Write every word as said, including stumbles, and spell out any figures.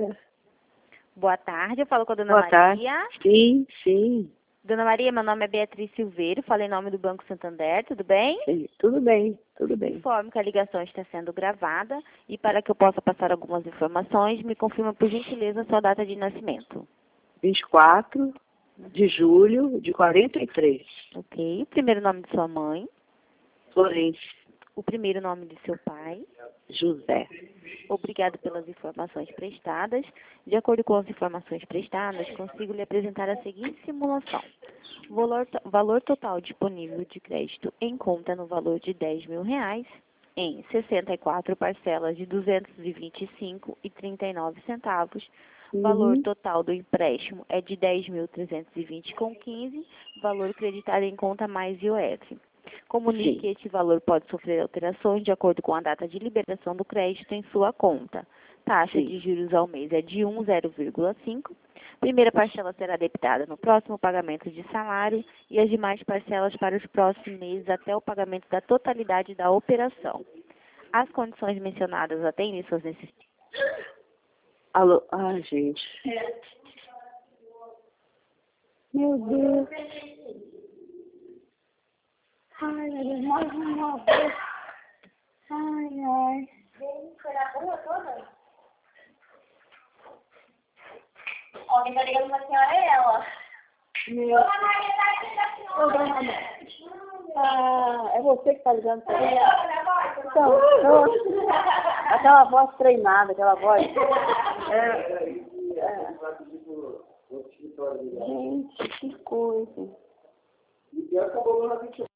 obrigada. Boa tarde, eu falo com a dona Boa tarde. Maria. Sim, sim, Dona Maria, meu nome é Beatriz Silveiro, falei em nome do Banco Santander, tudo bem? sim. Tudo bem, tudo bem. Informo que a ligação está sendo gravada e para que eu possa passar algumas informações, me confirma por gentileza a sua data de nascimento. vinte e quatro de julho de quarenta e três. Ok. O primeiro nome de sua mãe, Florência, o primeiro nome de seu pai. José. Obrigado pelas informações prestadas. De acordo com as informações prestadas, consigo lhe apresentar a seguinte simulação. O valor, to- valor total disponível de crédito em conta no valor de dez mil reais em sessenta e quatro parcelas de duzentos e vinte e cinco reais e trinta e nove centavos. Valor Uhum. total do empréstimo é de dez mil trezentos e vinte reais e quinze centavos. Valor creditado em conta mais I O F. Comunique Sim. que este valor pode sofrer alterações de acordo com a data de liberação do crédito em sua conta. Taxa Sim. de juros ao mês é de um zero vírgula cinco. Primeira parcela será debitada no próximo pagamento de salário e as demais parcelas para os próximos meses até o pagamento da totalidade da operação. As condições mencionadas atendem suas necessidades. Alô? Ai, gente. Meu Deus. Ai, meu Deus, mais uma vez. Ai, ai. Foi na rua toda? Ó, quem tá ligando pra senhora é ela. Meu... Dona Maria, tá aqui da Ô, senhora. dona Maria. Ah, é você que tá ligando pra mim? Então, Então, então, aquela voz treinada, aquela voz. É, é. Gente, que coisa.